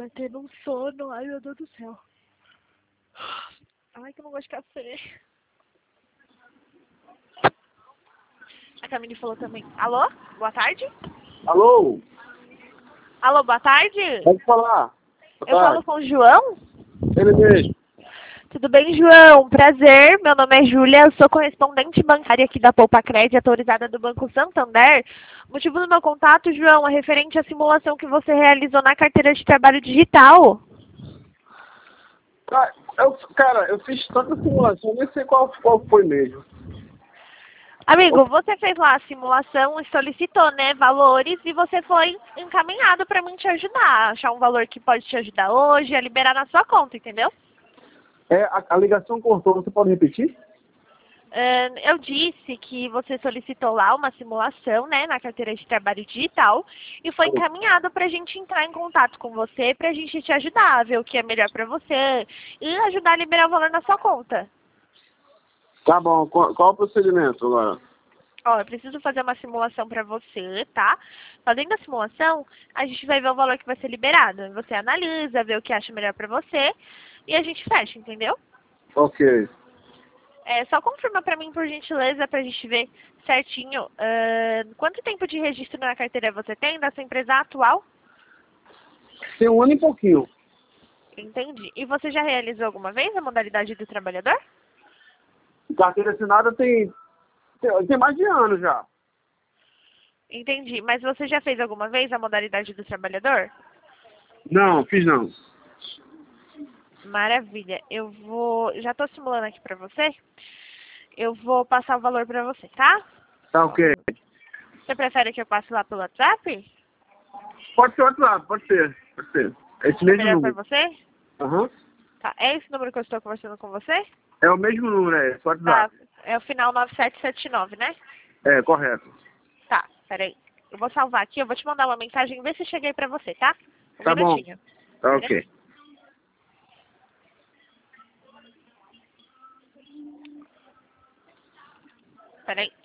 batendo um sono. Ai, meu Deus do céu. Ai, que eu não gosto de café. A Camille falou também. Alô? Boa tarde? Alô? Alô, boa tarde? Pode falar. Eu falo com o João? Ele mesmo. Tudo bem, João? Prazer. Meu nome é Júlia. Eu sou correspondente bancária aqui da Poupa Crédito, autorizada do Banco Santander. O motivo do meu contato, João, é referente à simulação que você realizou na carteira de trabalho digital. Cara, eu fiz tanta simulação, nem sei qual foi mesmo. Amigo, você fez lá a simulação e solicitou, né, valores e você foi encaminhado para mim te ajudar, a achar um valor que pode te ajudar hoje, a liberar na sua conta, entendeu? A ligação cortou, você pode repetir? Eu disse que você solicitou lá uma simulação, né, na carteira de trabalho digital e foi encaminhado para a gente entrar em contato com você, para a gente te ajudar a ver o que é melhor para você e ajudar a liberar o valor na sua conta. Tá bom, qual o procedimento agora? Ó, eu preciso fazer uma simulação para você, tá? Fazendo a simulação, a gente vai ver o valor que vai ser liberado. Você analisa, vê o que acha melhor para você e a gente fecha, entendeu? Ok. Só confirma para mim, por gentileza, para a gente ver certinho quanto tempo de registro na carteira você tem da sua empresa atual? Tem 1 ano e pouquinho. Entendi. E você já realizou alguma vez a modalidade do trabalhador? Carteira assinada tem mais de ano já. Entendi. Mas você já fez alguma vez a modalidade do trabalhador? Não, fiz não. Maravilha. Já estou simulando aqui para você. Eu vou passar o valor para você, tá? Tá ok. Você prefere que eu passe lá pelo WhatsApp? Pode ser WhatsApp, pode ser. Pode ser. É esse É mesmo melhor para número. você? Aham. Tá. É esse número que eu estou conversando com você? É o mesmo número, é esse Tá. WhatsApp. É o final 9779, né? É, correto. Tá, peraí. Eu vou salvar aqui, eu vou te mandar uma mensagem e ver se cheguei pra você, tá? Um Tá bom. minutinho. Tá ok. Peraí.